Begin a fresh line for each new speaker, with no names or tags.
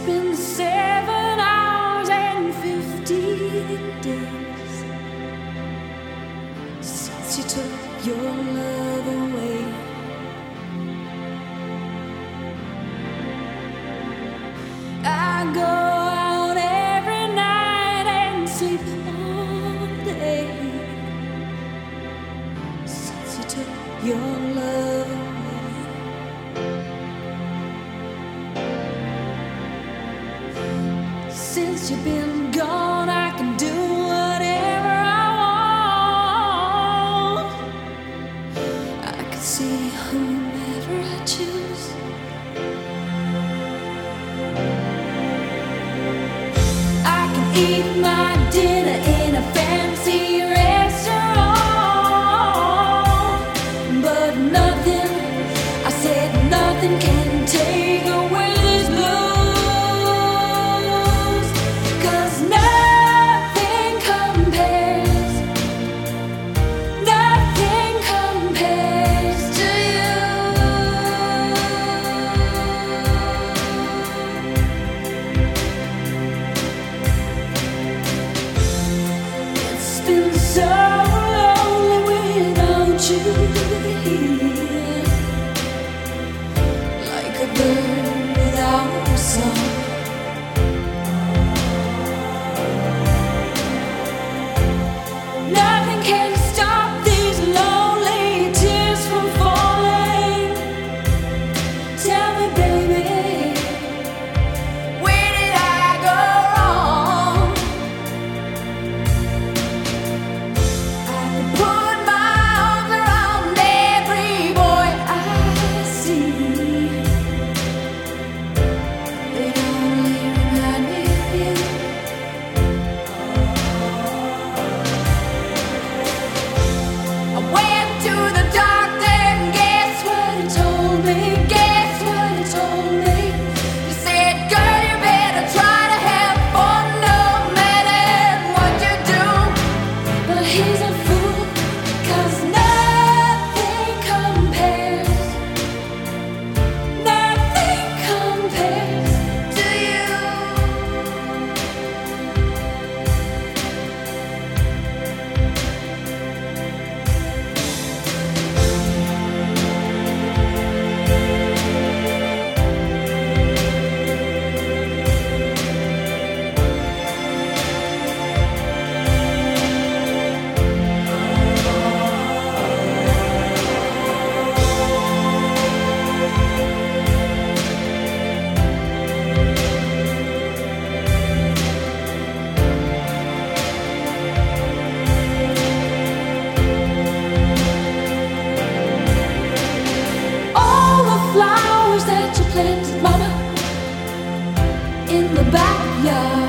been 7 hours and 15 days since you took your love away. I go out every night and sleep all day since you took your love away. Since you've been gone, I can do whatever I want. I can see whomever I choose. I can eat my dinner in a fancy restaurant, but nothing, I said nothing can take away this blues. So lonely without you here, like a bird without a song. Nothing can stop these lonely tears from falling. Tell me, baby, where did I go wrong? Put my arms around every boy I see. They only remind me of you. I went to the doctor and guess what he told me? Guess what he told me? He said, girl, you better try to have fun no matter what you do. But he's a fool, 'cause nothing compares to you. All the flowers that you planted, mama, in the backyard.